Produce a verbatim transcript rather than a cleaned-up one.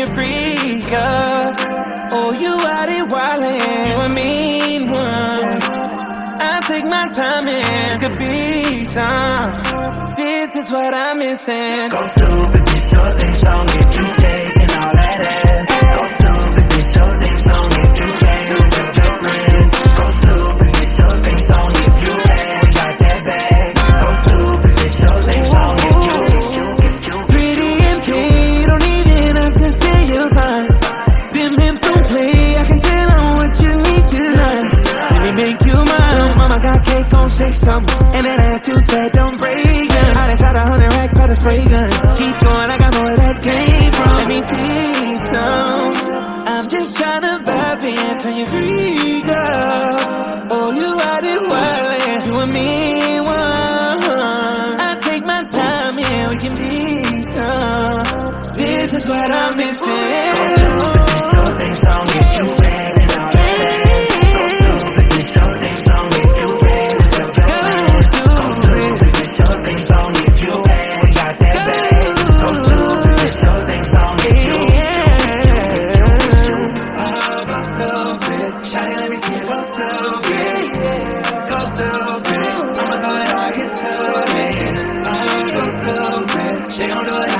you freak up. Oh, you out it wildin', you a mean one. I take my time and could be some. This is what I'm missing. Go stupid, bitch, your thing song, get you taking all that ass. Go stupid, bitch, your thing song, get you taking with your friend. Go stupid, bitch, your thing song, get you had, we got that bag. Go stupid, bitch, your thing song, get you, get you, get you. Pretty and paid, don't even have to say you're fine. Them hips don't play, I can tell I'm what you need tonight. Let me make you mine. Mama got cake, gon' shake something, and that ass too fat, don't break. I done shot a hundred racks out of spray gun. Keep going, I got more of that came from. Let me see some. I'm just tryna vibe and turn you free, girl. Oh, you out it wildin', you a mean one. I take my time, yeah, we can be some. This is what I'm missing. Go stupid, bitch, your thing song, get you bad and all that ass. Go stupid, bitch, your thing song, get you bad with your girlfriend. Go stupid, bitch, your thing song, get you had, we got that bag. Go stupid, bitch, your thing song, get you, get you, get you. Oh, go stupid. Shawty, let me see you go stupid. Go stupid. I'ma throw it all, get to it. Oh, go stupid. She gon' do it